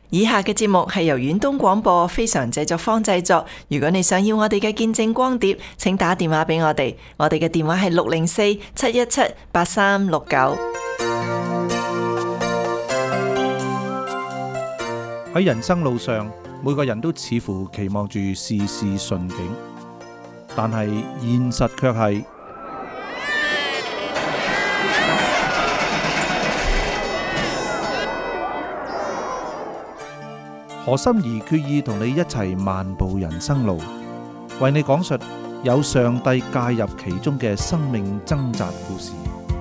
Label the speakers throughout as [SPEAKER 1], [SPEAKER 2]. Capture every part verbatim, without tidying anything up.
[SPEAKER 1] 以下嘅節目係由遠東廣播非常製作坊製作。如果你想要我哋嘅見證光碟，請打電話俾我哋，我哋嘅電話係六零四七一七八三六九。
[SPEAKER 2] 喺人生路上，每個人都似乎期望住事事順境，但係現實卻係何心怡決意同你一齊漫步人生路，為你講述有上帝介入其中嘅生命掙扎故事。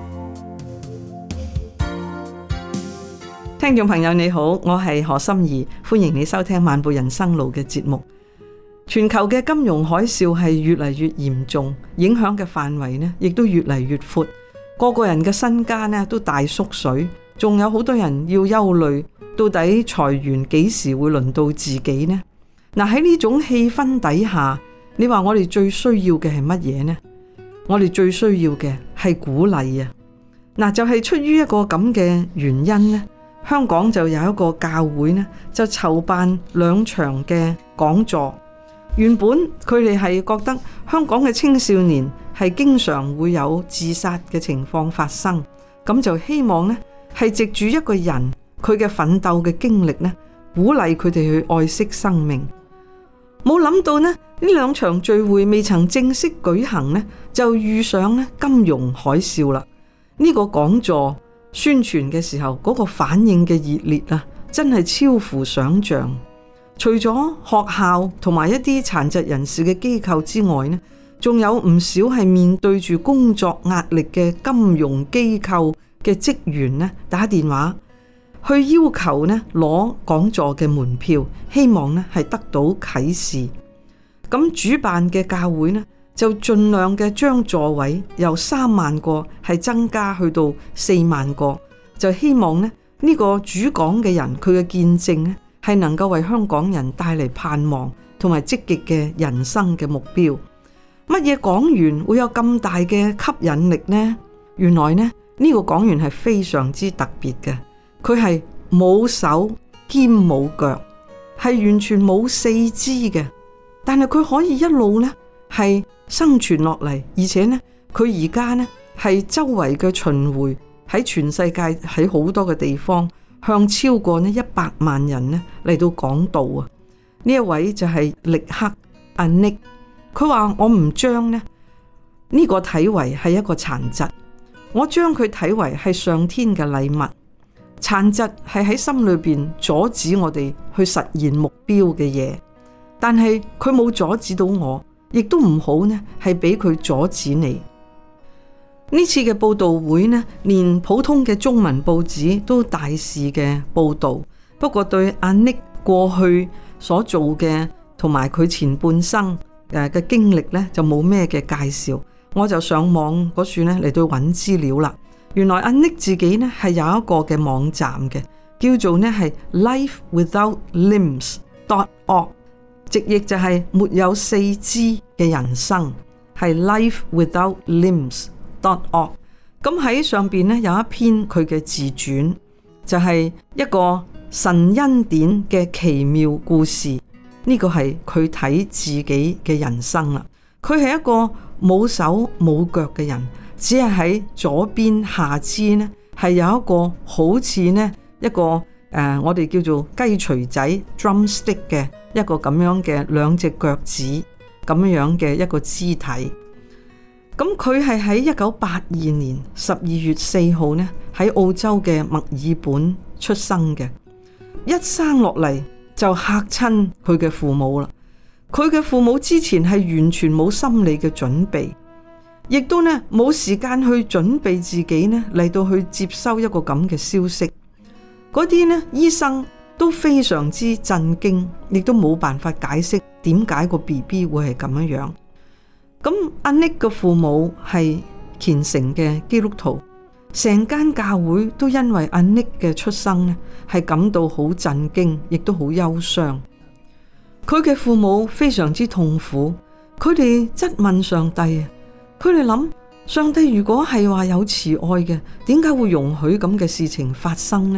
[SPEAKER 3] 聽眾朋友你好，我係何心怡，歡迎你收聽漫步人生路嘅節目。全球嘅金融海嘯係越嚟越嚴重，影響嘅範圍呢亦都越嚟越闊，個個人嘅身家呢都大縮水，仲有好多人要憂慮，到底裁員幾時會輪到自己呢？嗱，喺呢種氣氛底下，你話我哋最需要嘅係乜嘢呢？我哋最需要嘅係鼓勵啊！嗱，就係出於一個咁嘅原因呢，香港就有一個教會呢，就籌辦兩場嘅講座。原本佢哋係覺得香港嘅青少年係經常會有自殺嘅情況發生，咁就希望呢係藉住一個人佢嘅奮鬥嘅經歷呢，鼓勵佢哋去愛惜生命。冇諗到呢，呢兩場聚會未曾正式舉行呢，就遇上呢金融海嘯啦。呢個講座宣傳嘅時候，嗰個反應嘅熱烈啊，真係超乎想象。除咗學校同埋一啲殘疾人士嘅機構之外呢，仲有唔少係面對住工作壓力嘅金融機構嘅職員呢，打電話去要求呢攞講座嘅門票，希望呢係得到啟示。咁主辦嘅教會呢，就盡量嘅將座位由三萬個係增加去到四萬個，就希望呢呢個主講嘅人佢嘅見證呢係能夠為香港人帶嚟盼望同埋積極嘅人生嘅目標。乜嘢講員會有咁大嘅吸引力呢？原來呢呢個講員係非常之特別嘅，佢係冇手兼冇腳，係完全冇四肢嘅，但係佢可以一路呢係生存落嚟，而且呢佢而家呢係周圍嘅巡迴喺全世界喺好多嘅地方，向超過呢一百萬人呢嚟到講道啊！呢一位就係力克阿 Nick， 佢話我唔將呢呢個睇為係一個殘疾，我將佢睇為係上天嘅禮物。殘疾係喺心裏邊阻止我哋去實現目標嘅嘢，但係佢冇阻止到我，亦都唔好呢係俾佢阻止你。呢次嘅報道會呢，連普通嘅中文報紙都大肆嘅報道，不過對阿 Nick 過去所做嘅同埋佢前半生誒嘅經歷呢，就冇咩嘅介紹。我就上網嗰處呢嚟到揾資料啦。原來阿 Nick 自己呢係有一個嘅網站嘅，叫做呢係 life without limbs dot org， 直譯就係沒有四肢嘅人生，係 life without limbs dot org。 咁喺上邊呢有一篇佢嘅自傳，就係一個神恩典嘅奇妙故事。呢個係佢睇自己嘅人生啦。佢係一個冇手冇腳嘅人，只係喺左邊下肢呢係有一個好似呢一個誒、呃、我哋叫做雞錘仔 drumstick 嘅一個咁樣嘅兩隻腳趾咁樣嘅一個肢體。咁佢係喺一九八二年十二月四號呢喺澳洲嘅墨爾本出生嘅，一生落嚟就嚇親佢嘅父母啦。佢嘅父母之前係完全冇心理嘅準備，亦都呢冇時間去準備自己呢嚟到去接收一個咁嘅消息。嗰啲呢醫生都非常之震驚，亦都冇辦法解釋點解個 B B 會係咁樣樣。咁阿 Nick 嘅父母係虔誠嘅基督徒，成間教會都因為阿 Nick 嘅出生呢係感到好震驚，亦都好憂傷。佢嘅父母非常之痛苦，佢哋質問上帝啊，佢哋諗上帝如果係話有慈愛嘅，點解會容許咁嘅事情發生呢？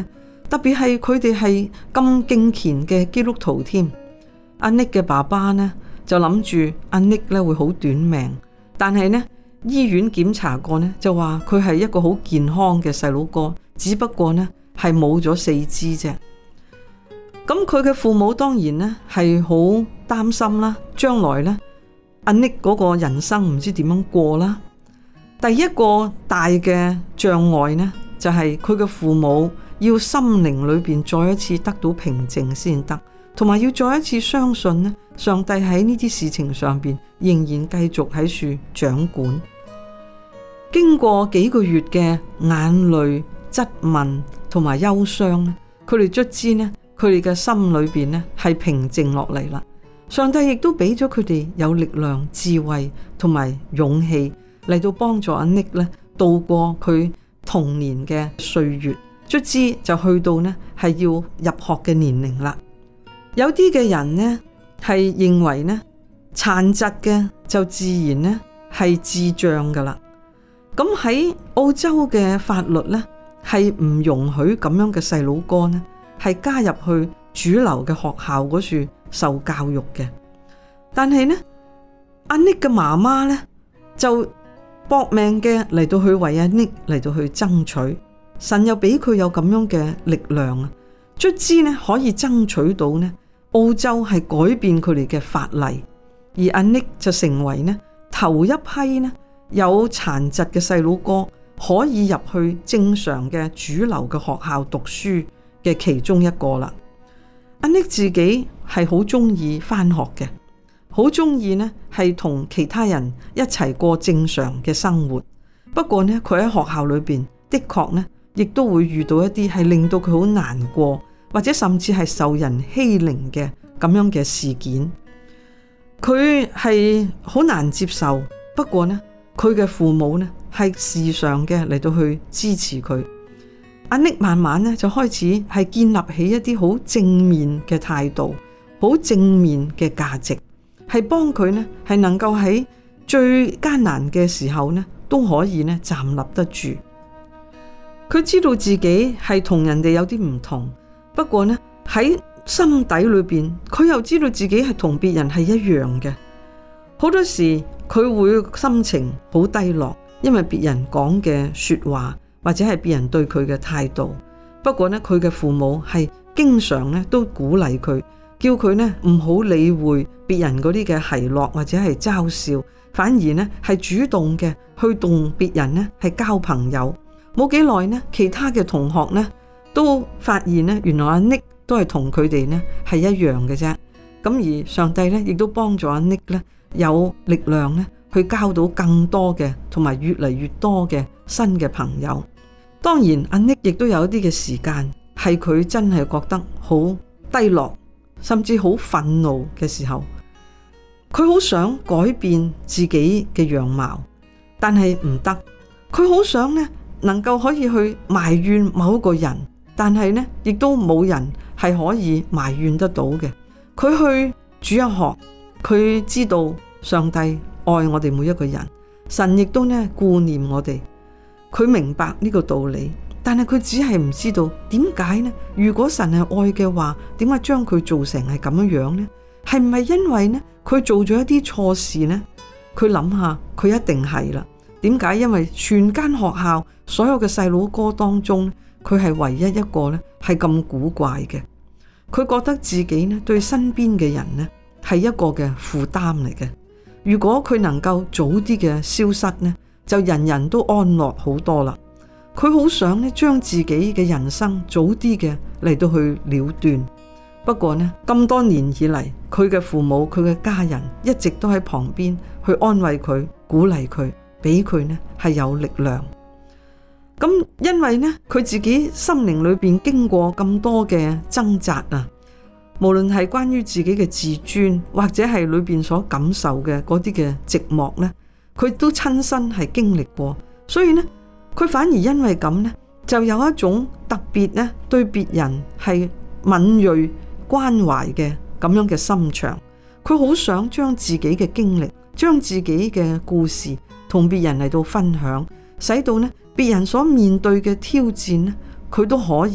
[SPEAKER 3] 特別係佢哋係咁敬虔嘅基督徒添。阿 Nick 嘅爸爸呢就諗住阿 Nick 咧會好短命，但係呢醫院檢查過呢就話佢係一個好健康嘅細佬哥，只不過呢係冇咗四肢啫。咁佢嘅父母當然呢係好擔心啦，將來呢阿 Nick 嗰個人生唔知點樣過啦。第一個大嘅障礙呢就係佢嘅父母要心靈裏邊再一次得到平靜先得，同埋要再一次相信呢上帝喺呢啲事情上邊仍然繼續喺處掌管。經過幾個月嘅眼淚、質問同埋憂傷呢，佢哋卒之呢佢哋嘅心裏邊呢係平靜落嚟啦。上帝亦都俾咗佢哋有力量、智慧同埋勇氣嚟到幫助阿 Nick 呢度過佢童年嘅歲月，卒之就去到呢係要入學嘅年齡啦。有啲嘅人呢係認為呢殘疾嘅就自然呢係智障噶啦。咁喺澳洲嘅法律呢係唔容許咁樣嘅細佬哥呢係加入去主流嘅學校嗰處受教育嘅。但係呢阿 Nick 嘅媽媽呢就搏命嘅嚟到去為阿 Nick 嚟到去爭取，神又俾佢有咁樣嘅力量啊，卒之呢可以爭取到呢澳洲係改變佢哋嘅法例，而阿 Nick 就成為呢頭一批呢有殘疾嘅細佬哥可以入去正常嘅主流嘅學校讀書嘅其中一個啦。阿 Nick 自己係好中意返學嘅，好中意呢係同其他人一齊過正常嘅生活。不過呢佢喺學校裏邊的確呢亦都會遇到一啲係令到佢好難過，或者甚至係受人欺凌嘅咁樣嘅事件。佢係好難接受，不過呢佢嘅父母呢係時常嘅嚟到去支持佢。阿 Nick 慢慢呢就開始係建立起一啲好正面嘅態度，好正面嘅價值，係幫佢呢係能夠喺最艱難嘅時候呢都可以呢站立得住。佢知道自己係同人哋有啲唔同，不過呢喺心底裏邊佢又知道自己係同別人係一樣嘅。好多時佢會心情好低落，因為別人講嘅說話或者係別人對佢嘅態度。不過呢佢嘅父母係經常呢都鼓勵佢，叫佢呢唔好理會別人嗰啲嘅奚落或者係嘲笑，反而呢係主動嘅去同別人呢係交朋友。冇幾耐呢其他嘅同學呢都發現呢原來阿 Nick 都係同佢哋呢係一樣嘅啫。咁而上帝呢亦都幫助阿 Nick 呢有力量呢去交到更多嘅同埋越嚟越多嘅新嘅朋友。當然阿 Nick 亦都有一啲嘅時間係佢真係覺得好低落，甚至好憤怒嘅時候，佢好想改變自己嘅樣貌，但係唔得。佢好想呢能夠可以去埋怨某一個人，但係呢亦都冇人係可以埋怨得到嘅。佢去主日學，佢知道上帝愛我哋每一個人，神亦都呢顧念我哋。佢明白呢個道理，但係佢只係唔知道點解呢？如果神係愛嘅話，點解將佢做成係咁樣樣呢？係唔係因為呢佢做咗一啲錯事呢？佢諗下，佢一定係啦。點解？因為全間學校所有嘅細佬哥當中，佢係唯一一個呢係咁古怪嘅。佢覺得自己呢對身邊嘅人呢係一個嘅負擔嚟嘅。如果佢能夠早啲嘅消失呢，就人人都安樂好多啦。佢好想呢將自己嘅人生早啲嘅嚟到去了斷。不過呢咁多年以嚟，佢嘅父母、佢嘅家人一直都喺旁邊去安慰佢、鼓勵佢，俾佢呢係有力量。咁因為呢佢自己心靈裏邊經過咁多嘅掙扎啊，無論係關於自己嘅自尊，或者係裏邊所感受嘅嗰啲嘅寂寞呢，佢都親身係經歷過。所以呢佢反而因為咁呢，就有一種特別呢對別人係敏銳關懷嘅咁樣嘅心腸。佢好想將自己嘅經歷、將自己嘅故事同別人嚟到分享，使到呢別人所面對嘅挑戰呢，佢都可以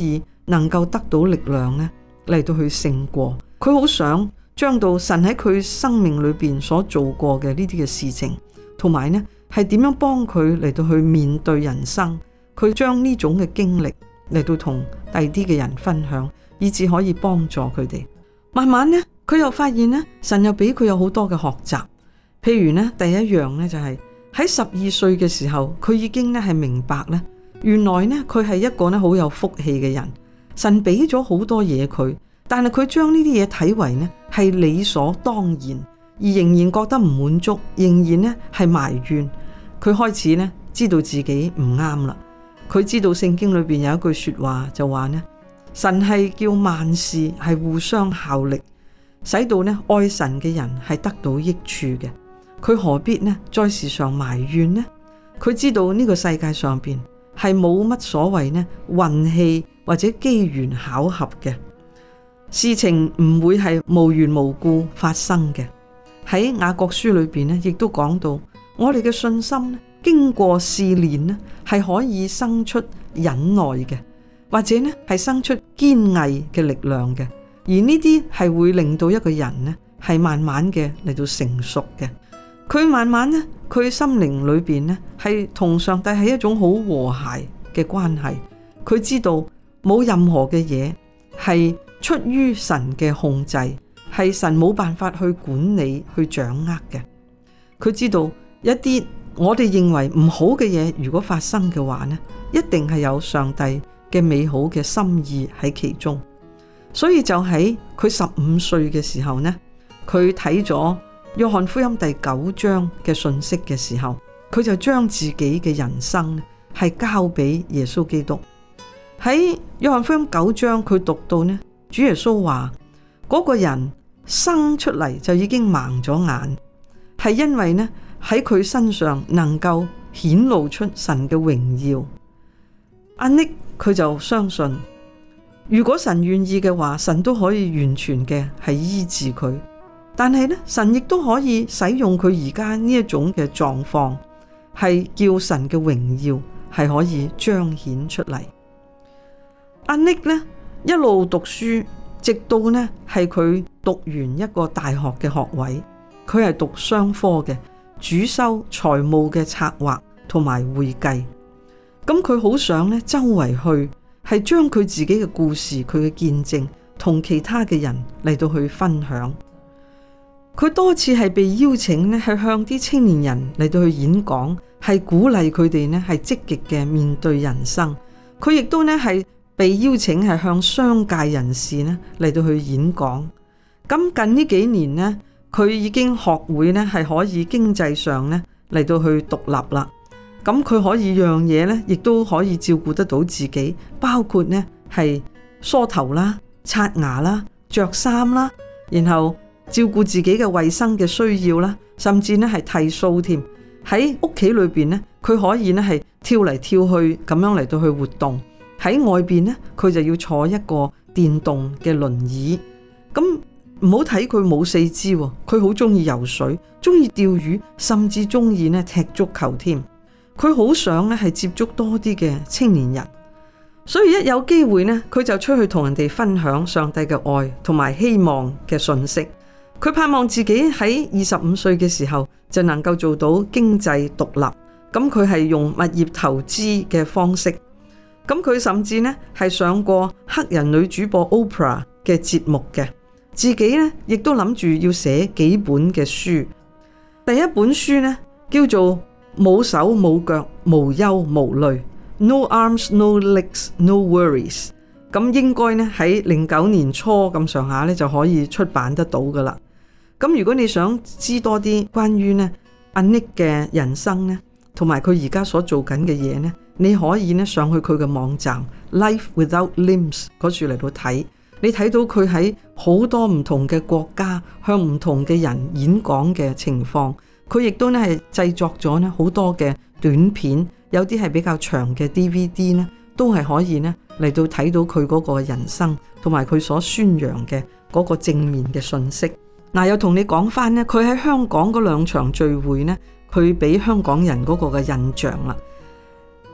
[SPEAKER 3] 能夠得到力量呢嚟到去勝過。佢好想將到神喺佢生命裏邊所做過嘅呢啲嘅事情，同埋呢係點樣幫佢嚟到去面對人生，佢將呢種嘅經歷嚟到同第啲嘅人分享，以至可以幫助佢哋。慢慢呢，佢又發現呢，神又俾佢有好多嘅學習。譬如呢，第一樣呢就係喺十二歲嘅時候，佢已經呢係明白呢，原來呢佢係一個呢好有福氣嘅人。神俾咗好多嘢佢，但係佢將呢啲嘢睇為呢係理所當然，而仍然覺得唔滿足，仍然呢係埋怨。佢開始呢知道自己唔啱啦。佢知道聖經裏邊有一句說話就話呢，神係叫萬事係互相效力，使到呢愛神嘅人係得到益處嘅。佢何必呢再時常埋怨呢？佢知道呢個世界上邊係冇乜所謂呢運氣或者機緣巧合嘅事情，唔會係無緣無故發生嘅。喺雅各書裏邊呢，亦都講到我哋嘅信心呢，經過試煉呢，係可以生出忍耐嘅，或者呢係生出堅毅嘅力量嘅。而呢啲係會令到一個人呢係慢慢嘅嚟到成熟嘅。佢慢慢呢，佢心靈裏邊呢係同上帝係一種好和諧嘅關係。佢知道冇任何嘅嘢係出於神嘅控制，係神冇辦法去管理去掌握嘅。佢知道一啲我哋認為唔好嘅嘢，如果發生嘅話呢，一定係有上帝嘅美好嘅心意喺其中。所以就喺佢十五歲嘅時候呢，佢睇咗約翰福音第九章嘅信息嘅時候，佢就將自己嘅人生係交俾耶穌基督。喺約翰福音九章，佢讀到呢，主耶穌話嗰個人生出嚟就已經盲咗眼，係因為呢喺佢身上能夠顯露出神嘅榮耀。阿尼佢就相信，如果神願意嘅話，神都可以完全嘅係醫治佢。但係呢，神亦都可以使用佢而家呢一種嘅狀況，係叫神嘅榮耀係可以彰顯出嚟。阿尼呢一路讀書，直到呢係佢讀完一個大學嘅學位，佢係讀商科嘅，主修財務嘅策劃同埋會計。咁佢好想呢周圍去，係將佢自己嘅故事、佢嘅見證同其他嘅人嚟到去分享。佢多次係被邀請呢，係向啲青年人嚟到去演講，係鼓勵佢哋呢係積極嘅面對人生。佢亦都呢係被邀請係向商界人士呢嚟到去演講。咁近呢幾年呢，佢已經學會呢係可以經濟上呢嚟到去獨立啦。咁佢可以樣嘢呢，亦都可以照顧得到自己，包括呢係梳頭啦、刷牙啦、着衫啦，然後照顧自己嘅衛生嘅需要啦，甚至呢係剃鬚添。喺屋企裏邊呢，佢可以呢係跳嚟跳去咁樣嚟到去活動。喺外邊呢，佢就要坐一個電動嘅輪椅。咁唔好睇佢冇四肢，佢好中意游水，中意釣魚，甚至中意呢踢足球添。佢好想呢係接觸多啲嘅青年人，所以一有機會呢，佢就出去同人哋分享上帝嘅愛同埋希望嘅訊息。佢盼望自己喺二十五歲嘅時候就能夠做到經濟獨立。咁佢係用物業投資嘅方式。咁佢甚至呢係上過黑人女主播 Oprah 嘅節目嘅。自己呢亦都諗住要寫幾本嘅書。第一本書呢叫做冇手冇腳無憂無慮 No arms no legs no worries。咁應該呢喺零九年初咁上下呢就可以出版得到噶啦。咁如果你想知多啲關於呢阿 Nick 嘅人生呢，同埋佢而家所做緊嘅嘢呢，你可以呢上去佢嘅網站 Life Without Limbs 嗰處嚟到睇。你睇到佢喺好多唔同嘅國家向唔同嘅人演講嘅情況。佢亦都呢係製作咗呢好多嘅短片，有啲係比較長嘅 D V D 呢，都係可以呢嚟到睇到佢嗰個人生同埋佢所宣揚嘅嗰個正面嘅信息。嗱，又同你講翻呢，佢喺香港嗰兩場聚會呢，佢俾香港人嗰個嘅印象啦。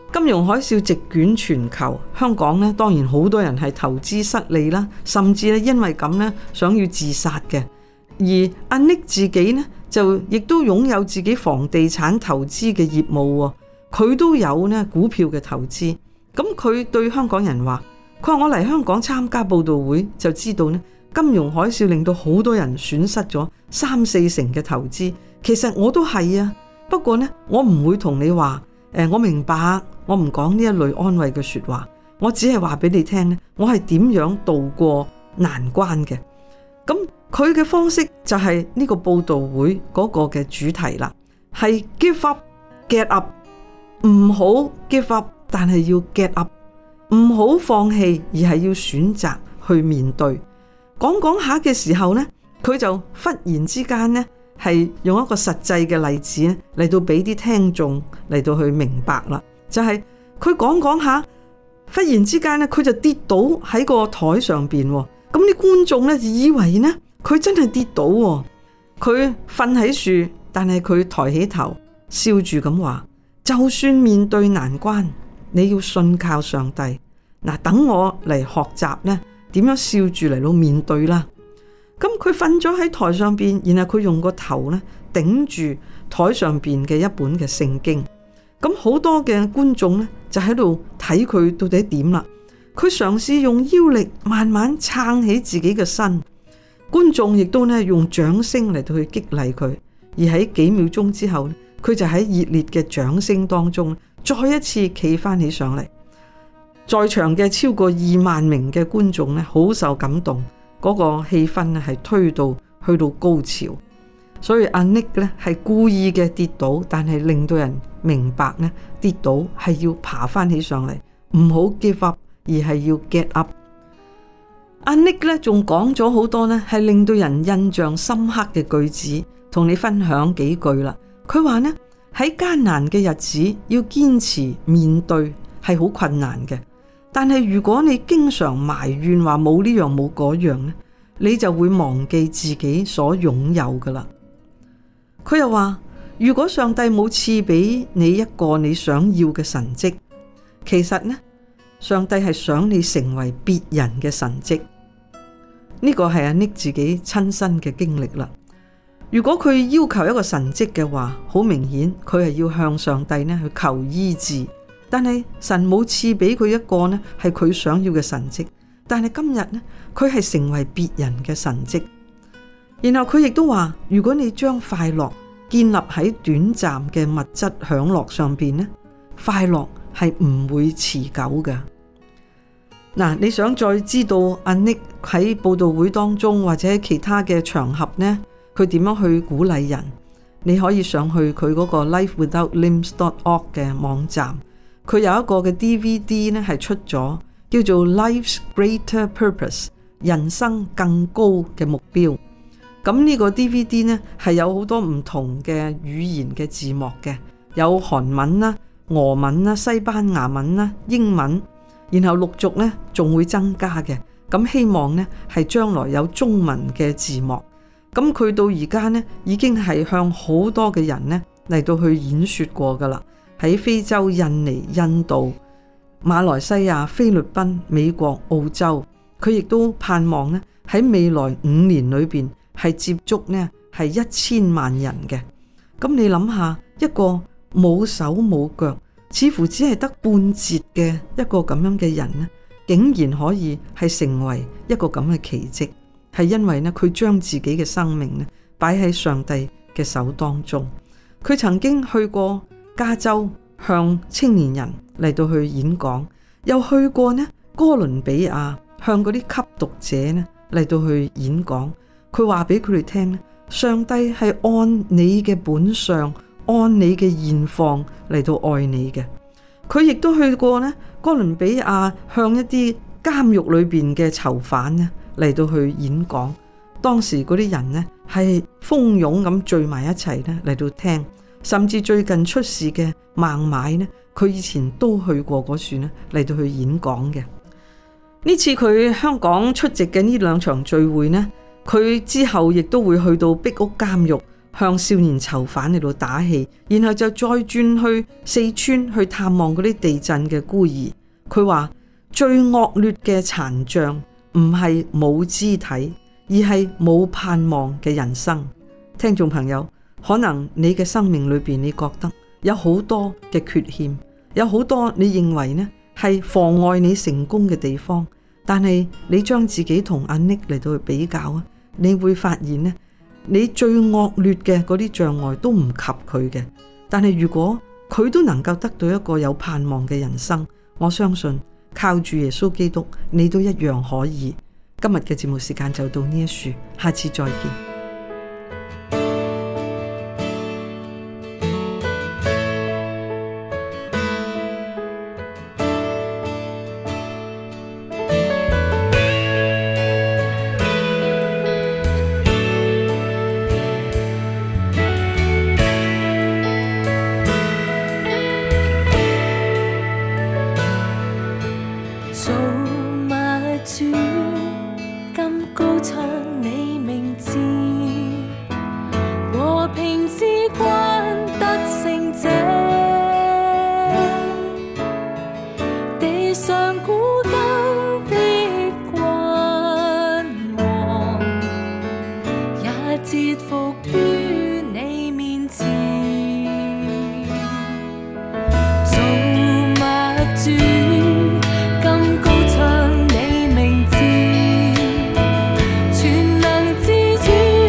[SPEAKER 3] 金融海嘯席捲全球，香港呢當然好多人係投資失利啦，甚至咧因為咁呢想要自殺嘅。而阿 Nick 自己呢就亦都擁有自己房地產投資嘅業務，佢都有呢股票嘅投資。咁佢對香港人話，佢話我嚟香港參加佈道會就知道呢，金融海嘯令到好多人損失咗三四成嘅投資。其實我都係啊，不過呢我唔會同你話誒，我明白，我唔講呢一類安慰嘅說話，我只係話俾你聽呢，我係點樣度過難關嘅。咁佢嘅方式就係呢個佈道會嗰個嘅主題啦，係 give up get up， 唔好 give up， 但係要 get up， 唔好放棄，而係要選擇去面對。講講下嘅時候呢，佢就忽然之間呢係用一個實際嘅例子咧嚟到俾啲聽眾嚟到去明白啦，就係佢講講下，忽然之間咧佢就跌倒喺個台上邊，咁啲觀眾咧就以為呢佢真係跌倒，佢瞓喺樹，但係佢抬起頭笑住咁話，就算面對難關，你要信靠上帝。嗱，等我嚟學習呢點樣笑住嚟到面對啦。咁佢瞓咗喺台上邊，然後佢用個頭咧頂住台上邊嘅一本嘅聖經。咁好多嘅觀眾咧就喺度睇佢到底點啦。佢嘗試用腰力慢慢撐起自己嘅身，觀眾亦都咧用掌聲嚟到去激勵佢。而喺幾秒鐘之後咧，佢就喺熱烈嘅掌聲當中再一次企翻起上嚟。在場嘅超過二萬名嘅觀眾咧好受感動。嗰個氣氛咧係推到去到高潮，所以阿 Nick 咧係故意嘅跌倒，但係令到人明白咧跌倒係要爬翻起上嚟，唔好 give up， 而係要 get up。阿 Nick 咧仲講咗好多咧係令到人印象深刻嘅句子，同你分享幾句啦。佢話呢喺艱難嘅日子要堅持面對係好困難嘅。但係如果你經常埋怨話冇呢樣冇嗰樣呢，你就會忘記自己所擁有噶啦。佢又話，如果上帝冇賜俾你一個你想要嘅神蹟，其實呢，上帝係想你成為別人嘅神蹟。呢個係阿 Nick 自己親身嘅經歷啦。如果佢要求一個神蹟嘅話，好明顯佢係要向上帝呢去求醫治。但係神冇賜俾佢一個呢係佢想要嘅神蹟，但係今日呢佢係成為別人嘅神蹟。然後佢亦都話，如果你將快樂建立喺短暫嘅物質享樂上邊呢，快樂係唔會持久嘅。嗱，你想再知道阿 Nick 喺佈道會當中或者其他嘅場合呢，佢點樣去鼓勵人？你可以上去佢嗰個 life without limbs dot org 嘅網站。佢有一個嘅 D V D 咧係出咗，叫做 Life's Greater Purpose， 人生更高嘅目標。咁呢個 D V D 呢係有好多唔同嘅語言嘅字幕嘅，有韓文啦、俄文啦、西班牙文啦、英文，然後陸續呢仲會增加嘅。咁希望呢係將來有中文嘅字幕。咁佢到而家呢已經係向好多嘅人呢嚟到去演說過噶啦。喺非洲、印尼、印度、馬來西亞、菲律賓、美國、澳洲，佢亦都盼望咧喺未來五年裏邊係接觸呢係一千萬人嘅。咁你諗下，一個冇手冇腳，似乎只係得半截嘅一個咁樣嘅人呢，竟然可以係成為一個咁嘅奇蹟，係因為呢佢將自己嘅生命呢擺喺上帝嘅手當中。佢曾經去過加州向青年人嚟到去演講，又去過呢哥倫比亞向嗰啲吸毒者呢嚟到去演講。佢話俾佢哋聽呢，上帝係按你嘅本相，按你嘅現況嚟到愛你嘅。佢亦都去過呢哥倫比亞向一啲監獄裏邊嘅囚犯呢嚟到去演講。當時嗰啲人呢係蜂擁咁聚埋一齊呢嚟到聽。甚至最近出事嘅孟買呢，佢以前都去過嗰處呢嚟到去演講嘅。呢次佢香港出席嘅呢兩場聚會呢，佢之後亦都會去到壁屋監獄向少年囚犯喺度打氣，然後就再轉去四川去探望嗰啲地震嘅孤兒。佢話最惡劣嘅殘障唔係冇肢體，而係冇盼望嘅人生。聽眾朋友，可能你嘅生命裏邊，你覺得有好多嘅缺陷，有好多你認為呢係妨礙你成功嘅地方，但係你將自己同阿 Nick 嚟到去比較啊，你會發現呢，你最惡劣嘅嗰啲障礙都唔及佢嘅。但係如果佢都能夠得到一個有盼望嘅人生，我相信靠住耶穌基督，你都一樣可以。今日嘅節目時間就到呢一處，下次再見。
[SPEAKER 4] 全能之主。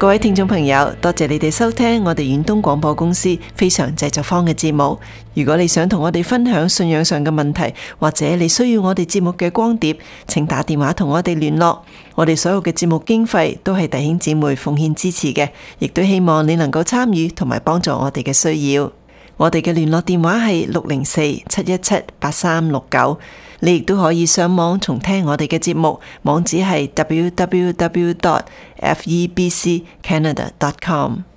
[SPEAKER 1] 各位聽眾朋友，多謝你哋收聽我哋遠東廣播公司非常製作坊嘅節目。如果你想同我哋分享信仰上嘅問題，或者你需要我哋節目嘅光碟，請打電話同我哋聯絡。我哋所有嘅節目經費都係弟兄姊妹奉獻支持嘅，亦都希望你能夠參與同埋幫助我哋嘅需要。我哋嘅聯絡電話係六零四七一七八三六九。你亦都可以上網重聽我哋嘅節目，網址係 w w w dot f e b c canada dot com。